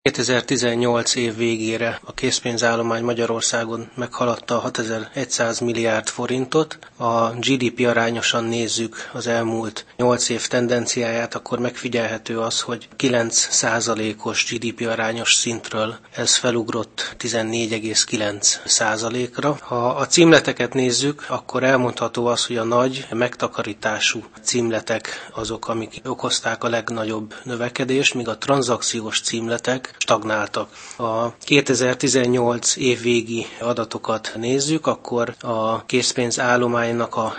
2018 év végére a készpénzállomány Magyarországon meghaladta 6100 milliárd forintot. A GDP arányosan nézzük az elmúlt 8 év tendenciáját, akkor megfigyelhető az, hogy 9%-os GDP arányos szintről ez felugrott 14,9%-ra. Ha a címleteket nézzük, akkor elmondható az, hogy a nagy megtakarítású címletek azok, amik okozták a legnagyobb növekedést, míg a tranzakciós címletek stagnáltak. A 2018 évvégi adatokat nézzük, akkor a készpénzállománynak a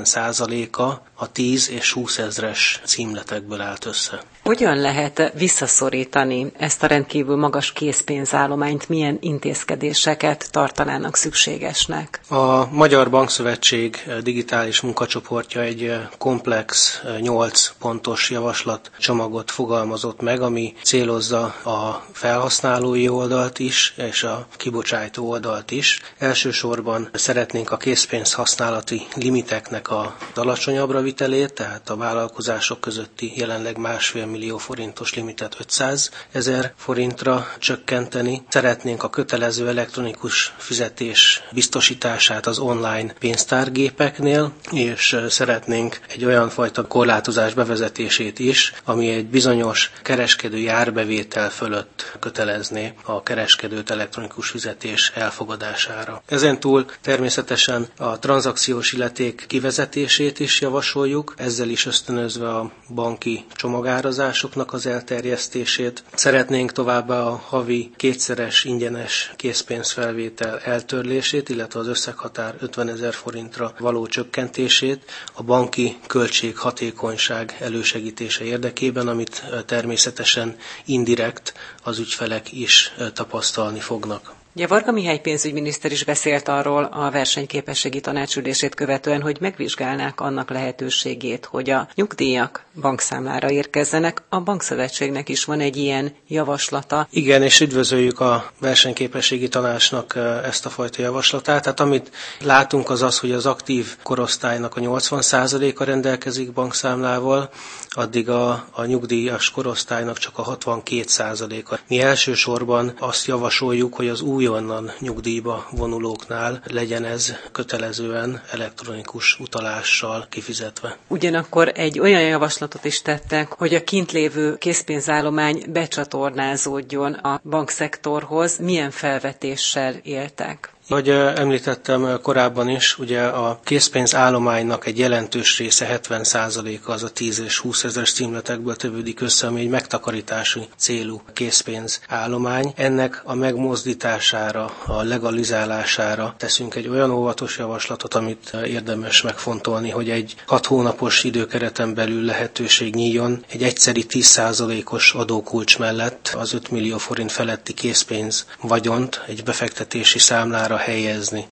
70%-a a 10 és 20 ezres címletekből állt össze. Hogyan lehet visszaszorítani ezt a rendkívül magas készpénzállományt, milyen intézkedéseket tartanának szükségesnek? A Magyar Bankszövetség digitális munkacsoportja egy komplex 8 pontos javaslatcsomagot fogalmazott meg, ami célozza a felhasználói oldalt is, és a kibocsátó oldalt is. Elsősorban szeretnénk a készpénz használati limiteknek az alacsonyabbra vitelét, tehát a vállalkozások közötti jelenleg 1,5 millió forintos limitet 500 000 forintra csökkenteni. Szeretnénk a kötelező elektronikus fizetés biztosítását az online pénztárgépeknél, és szeretnénk egy olyan fajta korlátozás bevezetését is, ami egy bizonyos kereskedői árbevétel fölött kötelezné a kereskedőt elektronikus fizetés elfogadására. Ezentúl természetesen a tranzakciós illeték kivezetését is javasoljuk, ezzel is ösztönözve a banki csomagárazásoknak az elterjesztését. Szeretnénk továbbá a havi 2-szeres ingyenes készpénzfelvétel eltörlését, illetve az összeghatár 50 000 forintra való csökkentését a banki költséghatékonyság elősegítése érdekében, amit természetesen indirekt az ügyfelek is tapasztalni fognak. Ugye Varga Mihály pénzügyminiszter is beszélt arról a versenyképességi tanácsülését követően, hogy megvizsgálnák annak lehetőségét, hogy a nyugdíjak bankszámlára érkezzenek. A Bankszövetségnek is van egy ilyen javaslata. Igen, és üdvözöljük a versenyképességi tanácsnak ezt a fajta javaslatát. Tehát amit látunk az az, hogy az aktív korosztálynak a 80%-a rendelkezik bankszámlával, addig a nyugdíjas korosztálynak csak a 62%-a. Mi elsősorban azt javasoljuk, hogy az újonnan nyugdíjba vonulóknál legyen ez kötelezően elektronikus utalással kifizetve. Ugyanakkor egy olyan javaslatot is tettek, hogy a kint lévő készpénzállomány becsatornázódjon a bankszektorhoz. Milyen felvetéssel éltek? Ahogy említettem korábban is, ugye a készpénzállománynak egy jelentős része, 70%-a az a 10 és 20 ezres címletekből tevődik össze, ami egy megtakarítási célú készpénzállomány. Ennek a megmozdítására, a legalizálására teszünk egy olyan óvatos javaslatot, amit érdemes megfontolni, hogy egy 6 hónapos időkereten belül lehetőség nyíljon egy egyszeri 10%-os adókulcs mellett az 5 millió forint feletti készpénz vagyont egy befektetési számlára helyezni.